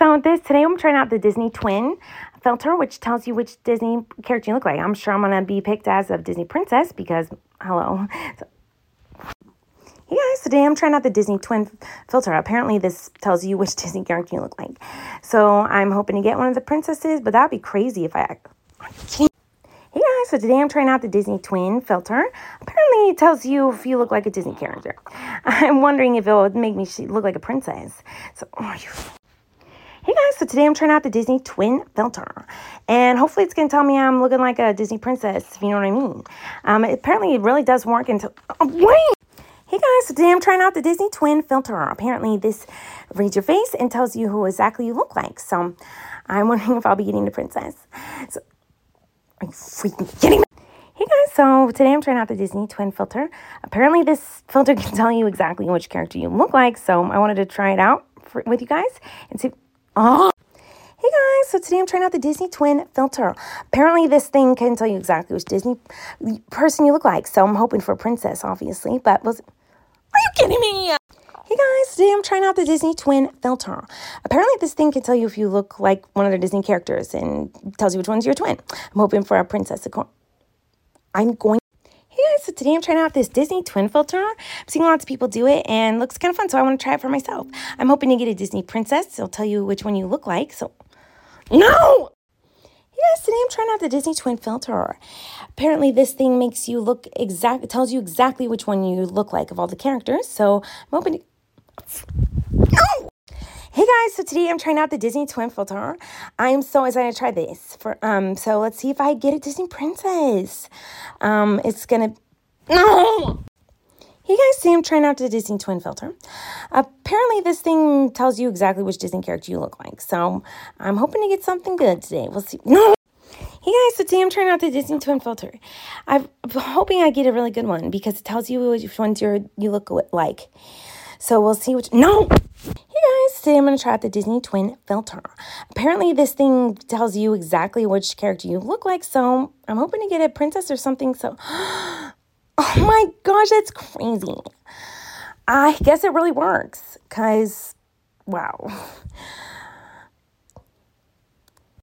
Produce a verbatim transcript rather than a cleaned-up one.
so this today I'm trying out the Disney Twin filter, which tells you which Disney character you look like. I'm sure I'm going to be picked as a Disney princess because, hello. So, hey guys, today I'm trying out the Disney Twin filter. Apparently this tells you which Disney character you look like. So I'm hoping to get one of the princesses, but that'd be crazy if I... Hey guys, so today I'm trying out the Disney Twin filter. Apparently it tells you if you look like a Disney character. I'm wondering if it would make me look like a princess. So, oh, you... Hey guys, so today I'm trying out the Disney Twin filter. And hopefully it's going to tell me I'm looking like a Disney princess, if you know what I mean. Um, apparently it really does work until... Oh, wait! Hey guys, so today I'm trying out the Disney Twin filter. Apparently this reads your face and tells you who exactly you look like. So I'm wondering if I'll be getting the princess. So... Are you freaking kidding me? Hey guys, so today I'm trying out the Disney Twin filter. Apparently this filter can tell you exactly which character you look like, so I wanted to try it out for, with you guys and see. Oh! Hey guys, so today I'm trying out the Disney Twin filter. Apparently this thing can tell you exactly which Disney person you look like, so I'm hoping for a princess, obviously, but was... Are you kidding me? Hey guys, today I'm trying out the Disney Twin filter. Apparently this thing can tell you if you look like one of the Disney characters and tells you which one's your twin. I'm hoping for a princess. I'm going... Hey guys, so today I'm trying out this Disney Twin filter. I'm seeing lots of people do it and it looks kind of fun, so I want to try it for myself. I'm hoping to get a Disney princess. It'll tell you which one you look like, so... No! Yes, today I'm trying out the Disney Twin filter. Apparently this thing makes you look exact, it tells you exactly which one you look like of all the characters, so I'm hoping to... No! Hey guys, so today I'm trying out the Disney Twin filter. I'm so excited to try this. For um, so let's see if I get a Disney princess. Um, it's gonna... No! Hey guys, today I'm trying out the Disney Twin filter. Apparently this thing tells you exactly which Disney character you look like. So I'm hoping to get something good today. We'll see. No! Hey guys, so today I'm trying out the Disney Twin filter. I'm hoping I get a really good one because it tells you which ones you're, you look like. So we'll see which... No! Hey guys, today I'm going to try out the Disney Twin filter. Apparently this thing tells you exactly which character you look like. So I'm hoping to get a princess or something. So... Oh my gosh, that's crazy. I guess it really works because, wow.